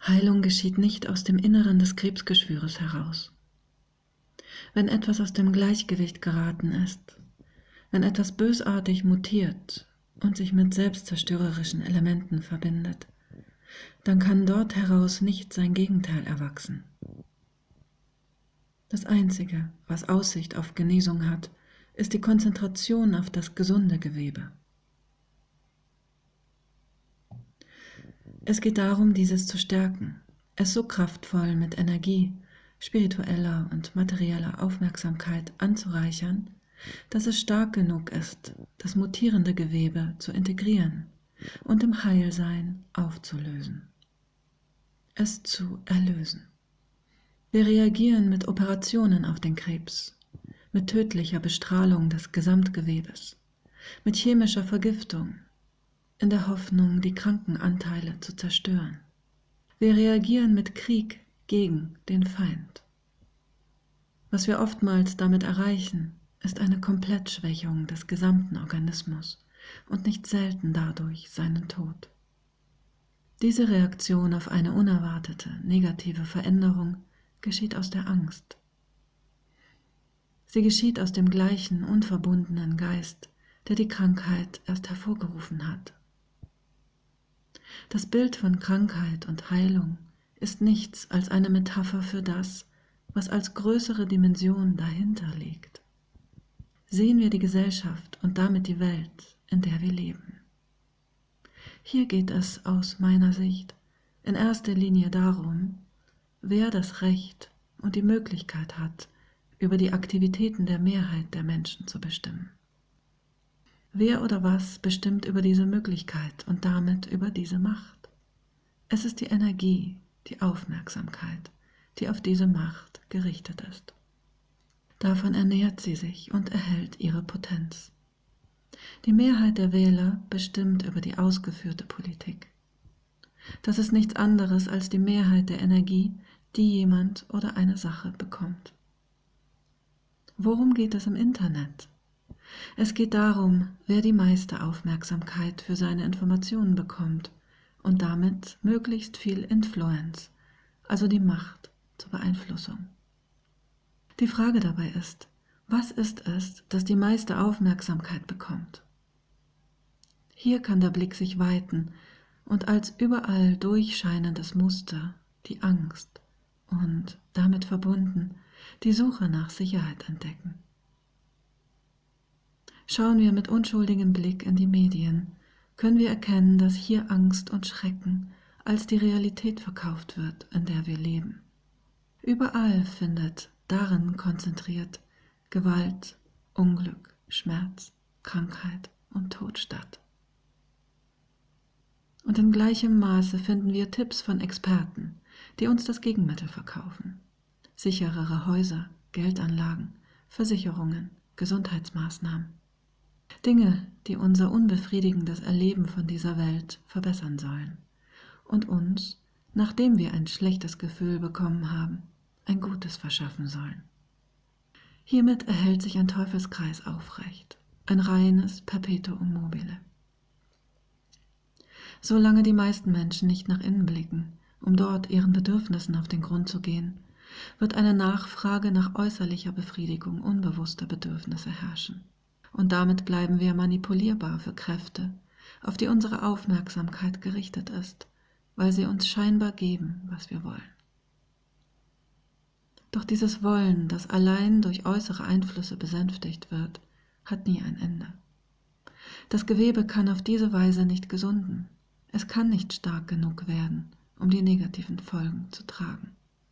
Heilung geschieht nicht aus dem Inneren des Krebsgeschwüres heraus. Wenn etwas aus dem Gleichgewicht geraten ist, wenn etwas bösartig mutiert und sich mit selbstzerstörerischen Elementen verbindet, dann kann dort heraus nicht sein Gegenteil erwachsen. Das Einzige, was Aussicht auf Genesung hat, ist die Konzentration auf das gesunde Gewebe. Es geht darum, dieses zu stärken, es so kraftvoll mit Energie, spiritueller und materieller Aufmerksamkeit anzureichern, dass es stark genug ist, das mutierende Gewebe zu integrieren und im Heilsein aufzulösen, es zu erlösen. Wir reagieren mit Operationen auf den Krebs, mit tödlicher Bestrahlung des Gesamtgewebes, mit chemischer Vergiftung, in der Hoffnung, die kranken Anteile zu zerstören. Wir reagieren mit Krieg gegen den Feind. Was wir oftmals damit erreichen, ist eine Komplettschwächung des gesamten Organismus und nicht selten dadurch seinen Tod. Diese Reaktion auf eine unerwartete, negative Veränderung geschieht aus der Angst. Sie geschieht aus dem gleichen unverbundenen Geist, der die Krankheit erst hervorgerufen hat. Das Bild von Krankheit und Heilung ist nichts als eine Metapher für das, was als größere Dimension dahinter liegt. Sehen wir die Gesellschaft und damit die Welt, in der wir leben. Hier geht es aus meiner Sicht in erster Linie darum, wer das Recht und die Möglichkeit hat, über die Aktivitäten der Mehrheit der Menschen zu bestimmen. Wer oder was bestimmt über diese Möglichkeit und damit über diese Macht? Es ist die Energie, die Aufmerksamkeit, die auf diese Macht gerichtet ist. Davon ernährt sie sich und erhält ihre Potenz. Die Mehrheit der Wähler bestimmt über die ausgeführte Politik. Das ist nichts anderes als die Mehrheit der Energie, die jemand oder eine Sache bekommt. Worum geht es im Internet? Es geht darum, wer die meiste Aufmerksamkeit für seine Informationen bekommt und damit möglichst viel Influence, also die Macht zur Beeinflussung. Die Frage dabei ist, was ist es, das die meiste Aufmerksamkeit bekommt? Hier kann der Blick sich weiten und als überall durchscheinendes Muster die Angst und damit verbunden die Suche nach Sicherheit entdecken. Schauen wir mit unschuldigem Blick in die Medien, können wir erkennen, dass hier Angst und Schrecken als die Realität verkauft wird, in der wir leben. Überall findet darin konzentriert Gewalt, Unglück, Schmerz, Krankheit und Tod statt. Und in gleichem Maße finden wir Tipps von Experten, die uns das Gegenmittel verkaufen. Sicherere Häuser, Geldanlagen, Versicherungen, Gesundheitsmaßnahmen. Dinge, die unser unbefriedigendes Erleben von dieser Welt verbessern sollen und uns, nachdem wir ein schlechtes Gefühl bekommen haben, ein gutes verschaffen sollen. Hiermit erhält sich ein Teufelskreis aufrecht, ein reines Perpetuum mobile. Solange die meisten Menschen nicht nach innen blicken, um dort ihren Bedürfnissen auf den Grund zu gehen, wird eine Nachfrage nach äußerlicher Befriedigung unbewusster Bedürfnisse herrschen. Und damit bleiben wir manipulierbar für Kräfte, auf die unsere Aufmerksamkeit gerichtet ist, weil sie uns scheinbar geben, was wir wollen. Doch dieses Wollen, das allein durch äußere Einflüsse besänftigt wird, hat nie ein Ende. Das Gewebe kann auf diese Weise nicht gesunden. Es kann nicht stark genug werden, um die negativen Folgen zu tragen.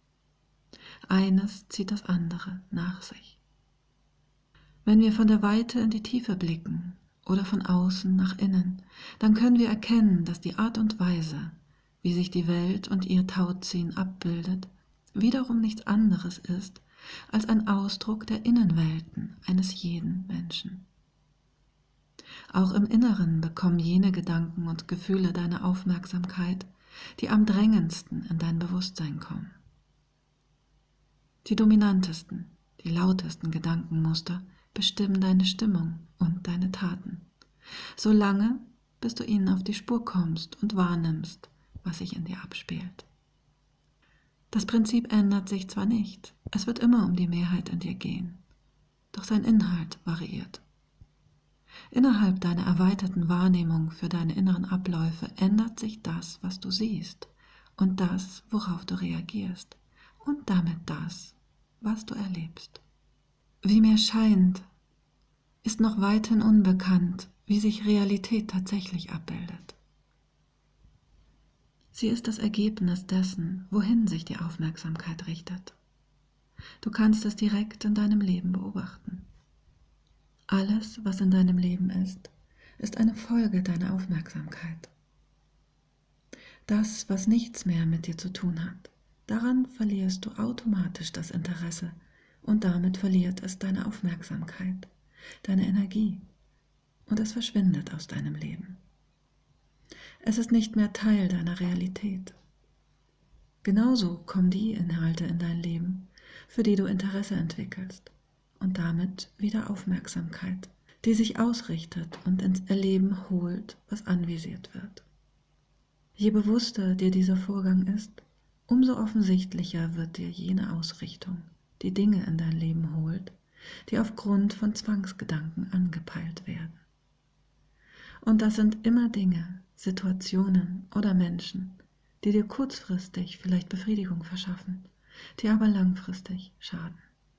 Eines zieht das andere nach sich. Wenn wir von der Weite in die Tiefe blicken oder von außen nach innen, dann können wir erkennen, dass die Art und Weise, wie sich die Welt und ihr Tauziehen abbildet, wiederum nichts anderes ist als ein Ausdruck der Innenwelten eines jeden Menschen. Auch im Inneren bekommen jene Gedanken und Gefühle deine Aufmerksamkeit, die am drängendsten in dein Bewusstsein kommen. Die dominantesten, die lautesten Gedankenmuster bestimmen deine Stimmung und deine Taten, solange bis du ihnen auf die Spur kommst und wahrnimmst, was sich in dir abspielt. Das Prinzip ändert sich zwar nicht, es wird immer um die Mehrheit in dir gehen, doch sein Inhalt variiert. Innerhalb deiner erweiterten Wahrnehmung für deine inneren Abläufe ändert sich das, was du siehst und das, worauf du reagierst und damit das, was du erlebst. Wie mir scheint, ist noch weithin unbekannt, wie sich Realität tatsächlich abbildet. Sie ist das Ergebnis dessen, wohin sich die Aufmerksamkeit richtet. Du kannst es direkt in deinem Leben beobachten. Alles, was in deinem Leben ist eine Folge deiner Aufmerksamkeit. Das, was nichts mehr mit dir zu tun hat, daran verlierst du automatisch das Interesse und damit verliert es deine Aufmerksamkeit, deine Energie und es verschwindet aus deinem Leben. Es ist nicht mehr Teil deiner Realität. Genauso kommen die Inhalte in dein Leben, für die du Interesse entwickelst und damit wieder Aufmerksamkeit, die sich ausrichtet und ins Erleben holt, was anvisiert wird. Je bewusster dir dieser Vorgang ist, umso offensichtlicher wird dir jene Ausrichtung, die Dinge in dein Leben holt, die aufgrund von Zwangsgedanken angepeilt werden. Und das sind immer Dinge, Situationen oder Menschen, die dir kurzfristig vielleicht Befriedigung verschaffen, die aber langfristig schaden.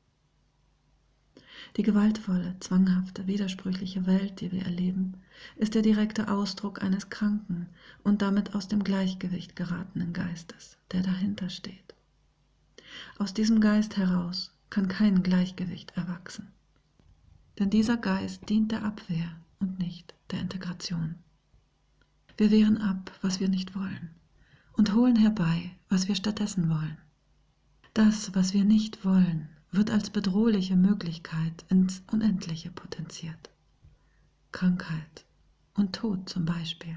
Die gewaltvolle, zwanghafte, widersprüchliche Welt, die wir erleben, ist der direkte Ausdruck eines kranken und damit aus dem Gleichgewicht geratenen Geistes, der dahinter steht. Aus diesem Geist heraus kann kein Gleichgewicht erwachsen. Denn dieser Geist dient der Abwehr und nicht der Integration. Wir wehren ab, was wir nicht wollen, und holen herbei, was wir stattdessen wollen. Das, was wir nicht wollen, wird als bedrohliche Möglichkeit ins Unendliche potenziert. Krankheit und Tod zum Beispiel.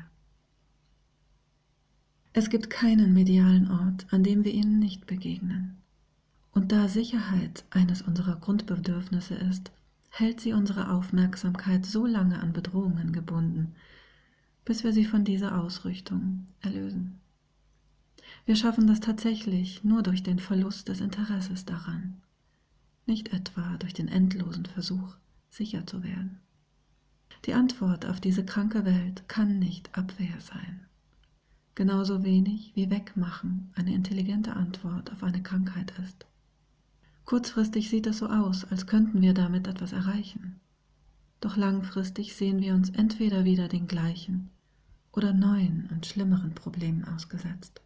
Es gibt keinen medialen Ort, an dem wir ihnen nicht begegnen. Und da Sicherheit eines unserer Grundbedürfnisse ist, hält sie unsere Aufmerksamkeit so lange an Bedrohungen gebunden, bis wir sie von dieser Ausrichtung erlösen. Wir schaffen das tatsächlich nur durch den Verlust des Interesses daran, nicht etwa durch den endlosen Versuch, sicher zu werden. Die Antwort auf diese kranke Welt kann nicht Abwehr sein. Genauso wenig wie Wegmachen eine intelligente Antwort auf eine Krankheit ist. Kurzfristig sieht es so aus, als könnten wir damit etwas erreichen. Doch langfristig sehen wir uns entweder wieder den gleichen oder neuen und schlimmeren Problemen ausgesetzt.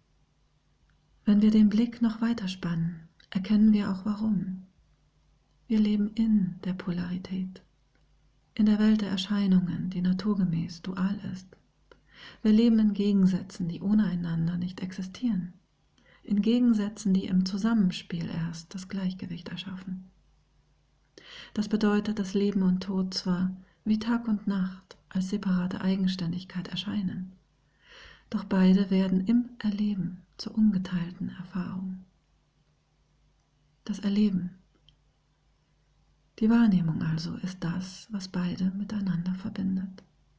Wenn wir den Blick noch weiter spannen, erkennen wir auch warum. Wir leben in der Polarität, in der Welt der Erscheinungen, die naturgemäß dual ist. Wir leben in Gegensätzen, die ohne einander nicht existieren, in Gegensätzen, die im Zusammenspiel erst das Gleichgewicht erschaffen. Das bedeutet, dass Leben und Tod zwar wie Tag und Nacht als separate Eigenständigkeit erscheinen, doch beide werden im Erleben zur ungeteilten Erfahrung. Das Erleben. Die Wahrnehmung also ist das, was beide miteinander verbindet.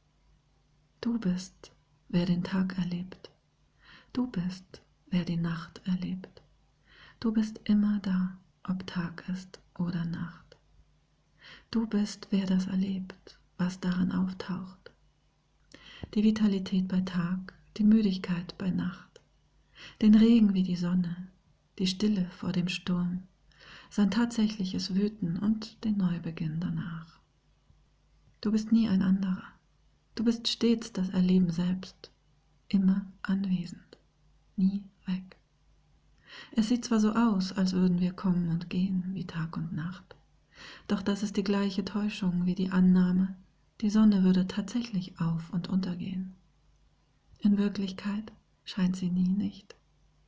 Du bist, wer den Tag erlebt. Du bist, wer die Nacht erlebt. Du bist immer da, ob Tag ist oder Nacht. Du bist, wer das erlebt, was darin auftaucht. Die Vitalität bei Tag, die Müdigkeit bei Nacht, den Regen wie die Sonne, die Stille vor dem Sturm, sein tatsächliches Wüten und den Neubeginn danach. Du bist nie ein anderer. Du bist stets das Erleben selbst, immer anwesend, nie weg. Es sieht zwar so aus, als würden wir kommen und gehen wie Tag und Nacht, doch das ist die gleiche Täuschung wie die Annahme, die Sonne würde tatsächlich auf- und untergehen. In Wirklichkeit scheint sie nie nicht.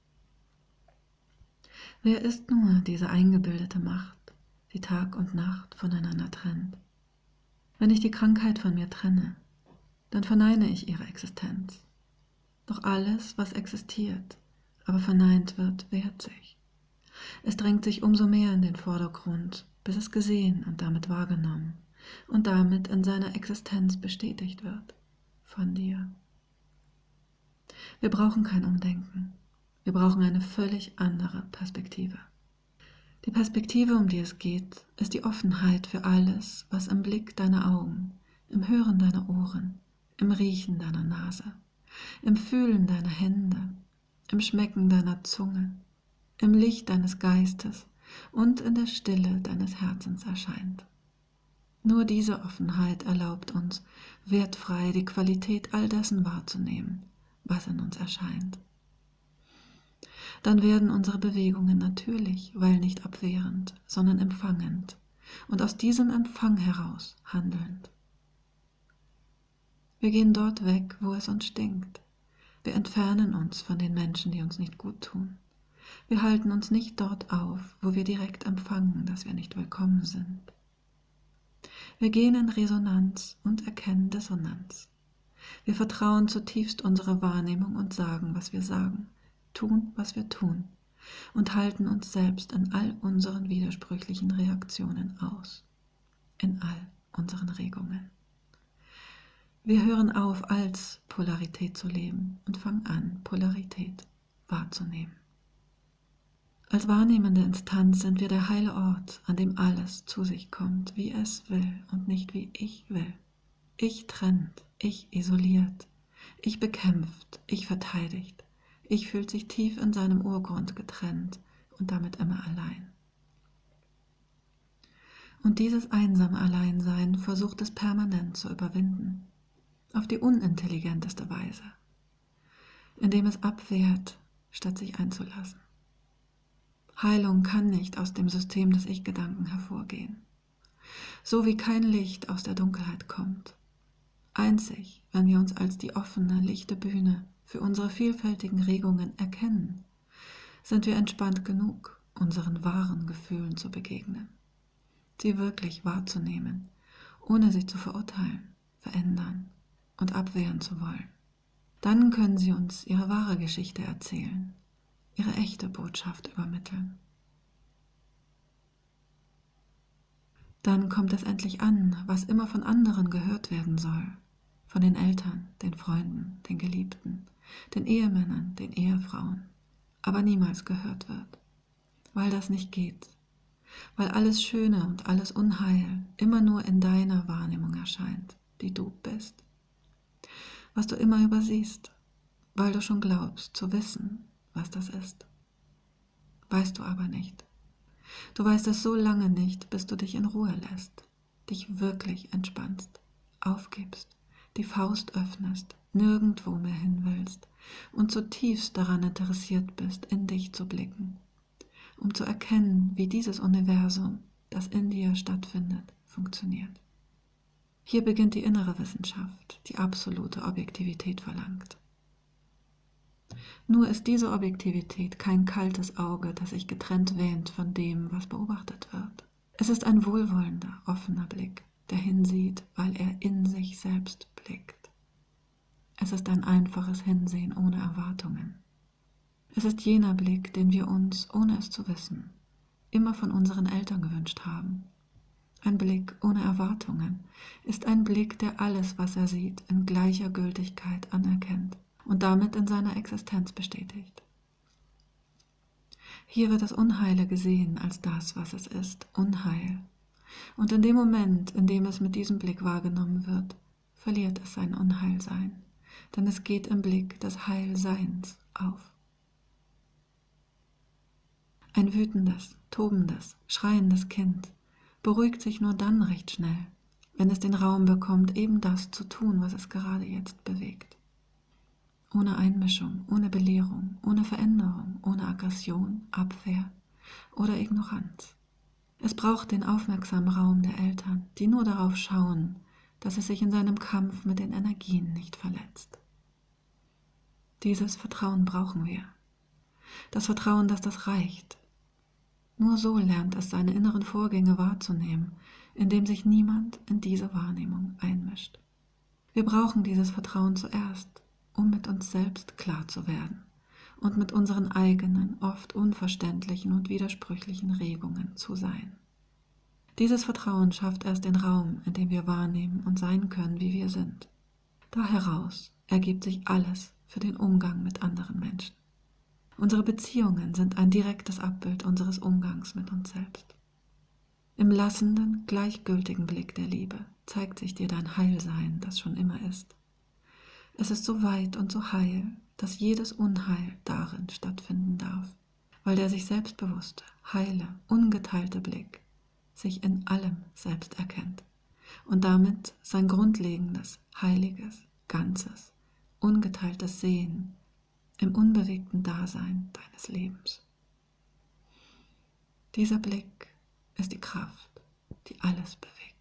Wer ist nur diese eingebildete Macht, die Tag und Nacht voneinander trennt? Wenn ich die Krankheit von mir trenne, dann verneine ich ihre Existenz. Doch alles, was existiert, aber verneint wird, wehrt sich. Es drängt sich umso mehr in den Vordergrund, bis es gesehen und damit wahrgenommen und damit in seiner Existenz bestätigt wird von dir. Wir brauchen kein Umdenken. Wir brauchen eine völlig andere Perspektive. Die Perspektive, um die es geht, ist die Offenheit für alles, was im Blick deiner Augen, im Hören deiner Ohren, im Riechen deiner Nase, im Fühlen deiner Hände, im Schmecken deiner Zunge, im Licht deines Geistes und in der Stille deines Herzens erscheint. Nur diese Offenheit erlaubt uns, wertfrei die Qualität all dessen wahrzunehmen, was in uns erscheint. Dann werden unsere Bewegungen natürlich, weil nicht abwehrend, sondern empfangend und aus diesem Empfang heraus handelnd. Wir gehen dort weg, wo es uns stinkt. Wir entfernen uns von den Menschen, die uns nicht gut tun. Wir halten uns nicht dort auf, wo wir direkt empfangen, dass wir nicht willkommen sind. Wir gehen in Resonanz und erkennen Dissonanz. Wir vertrauen zutiefst unserer Wahrnehmung und sagen, was wir sagen, tun, was wir tun und halten uns selbst in all unseren widersprüchlichen Reaktionen aus, in all unseren Regungen. Wir hören auf, als Polarität zu leben und fangen an, Polarität wahrzunehmen. Als wahrnehmende Instanz sind wir der heile Ort, an dem alles zu sich kommt, wie es will und nicht wie ich will. Ich trennt, ich isoliert, ich bekämpft, ich verteidigt, ich fühlt sich tief in seinem Urgrund getrennt und damit immer allein. Und dieses einsame Alleinsein versucht es permanent zu überwinden, auf die unintelligenteste Weise, indem es abwehrt, statt sich einzulassen. Heilung kann nicht aus dem System des Ich-Gedanken hervorgehen, so wie kein Licht aus der Dunkelheit kommt. Einzig, wenn wir uns als die offene, lichte Bühne für unsere vielfältigen Regungen erkennen, sind wir entspannt genug, unseren wahren Gefühlen zu begegnen, sie wirklich wahrzunehmen, ohne sie zu verurteilen, verändern und abwehren zu wollen. Dann können sie uns ihre wahre Geschichte erzählen, ihre echte Botschaft übermitteln. Dann kommt es endlich an, was immer von anderen gehört werden soll, von den Eltern, den Freunden, den Geliebten, den Ehemännern, den Ehefrauen, aber niemals gehört wird, weil das nicht geht, weil alles Schöne und alles Unheil immer nur in deiner Wahrnehmung erscheint, die du bist, was du immer übersiehst, weil du schon glaubst zu wissen, was das ist. Weißt du aber nicht. Du weißt es so lange nicht, bis du dich in Ruhe lässt, dich wirklich entspannst, aufgibst, die Faust öffnest, nirgendwo mehr hin willst und zutiefst daran interessiert bist, in dich zu blicken, um zu erkennen, wie dieses Universum, das in dir stattfindet, funktioniert. Hier beginnt die innere Wissenschaft, die absolute Objektivität verlangt. Nur ist diese Objektivität kein kaltes Auge, das sich getrennt wähnt von dem, was beobachtet wird. Es ist ein wohlwollender, offener Blick, der hinsieht, weil er in sich selbst blickt. Es ist ein einfaches Hinsehen ohne Erwartungen. Es ist jener Blick, den wir uns, ohne es zu wissen, immer von unseren Eltern gewünscht haben. Ein Blick ohne Erwartungen ist ein Blick, der alles, was er sieht, in gleicher Gültigkeit anerkennt und damit in seiner Existenz bestätigt. Hier wird das Unheile gesehen als das, was es ist, Unheil. Und in dem Moment, in dem es mit diesem Blick wahrgenommen wird, verliert es sein Unheilsein, denn es geht im Blick des Heilseins auf. Ein wütendes, tobendes, schreiendes Kind beruhigt sich nur dann recht schnell, wenn es den Raum bekommt, eben das zu tun, was es gerade jetzt bewegt. Ohne Einmischung, ohne Belehrung, ohne Veränderung, ohne Aggression, Abwehr oder Ignoranz. Es braucht den aufmerksamen Raum der Eltern, die nur darauf schauen, dass es sich in seinem Kampf mit den Energien nicht verletzt. Dieses Vertrauen brauchen wir. Das Vertrauen, dass das reicht. Nur so lernt es, seine inneren Vorgänge wahrzunehmen, indem sich niemand in diese Wahrnehmung einmischt. Wir brauchen dieses Vertrauen zuerst, um mit uns selbst klar zu werden und mit unseren eigenen, oft unverständlichen und widersprüchlichen Regungen zu sein. Dieses Vertrauen schafft erst den Raum, in dem wir wahrnehmen und sein können, wie wir sind. Da heraus ergibt sich alles für den Umgang mit anderen Menschen. Unsere Beziehungen sind ein direktes Abbild unseres Umgangs mit uns selbst. Im lassenden, gleichgültigen Blick der Liebe zeigt sich dir dein Heilsein, das schon immer ist. Es ist so weit und so heil, dass jedes Unheil darin stattfinden darf, weil der sich selbstbewusste, heile, ungeteilte Blick sich in allem selbst erkennt und damit sein grundlegendes, heiliges, ganzes, ungeteiltes Sehen im unbewegten Dasein deines Lebens. Dieser Blick ist die Kraft, die alles bewegt.